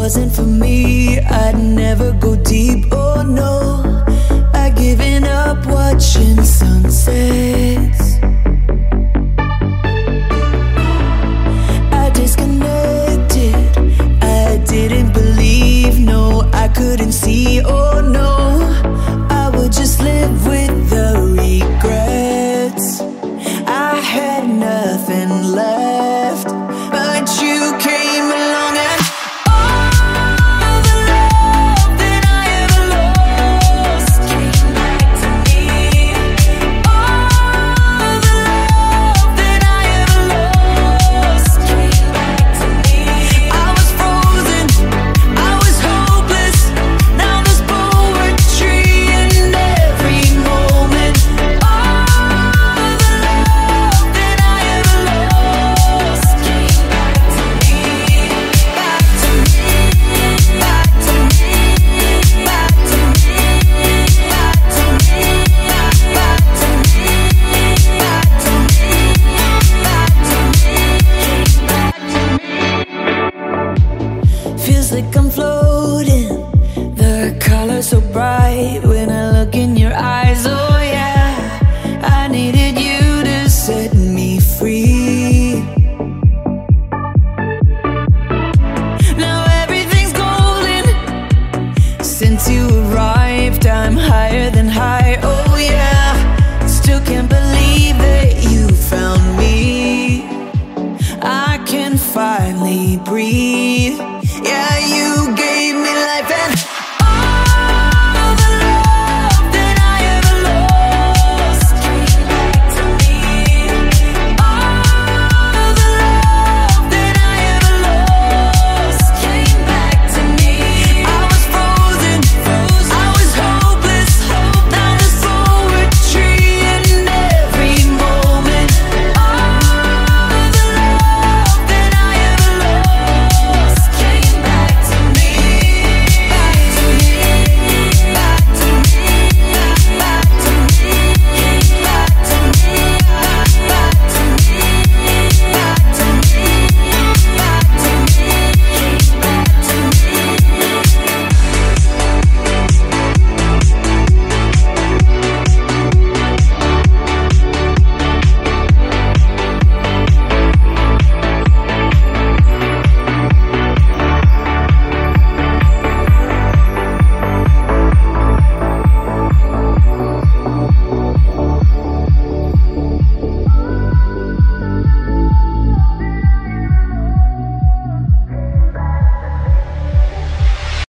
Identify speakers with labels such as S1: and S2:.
S1: wasn't for me, I'd never go deep, oh no. I'd given up watching sunsets. I disconnected, I didn't believe, no, I couldn't see, oh no. I would just live with the regrets. I had nothing left, but you came along and all the love that I ever lost came back to me. All the love that I ever lost came back to me. I was frozen, I was hopeless. Now there's poetry in every moment. All the love that I ever lost came back to me. Back to me, back to me, back to me, back to me, back to me, back to me, back to me. Feels like I'm floating, the colors so bright when I look in your eyes. Oh yeah, I needed you to set me free. Now everything's golden since you arrived. I'm higher than high. Oh yeah, still can't believe that you found me. I can finally breathe.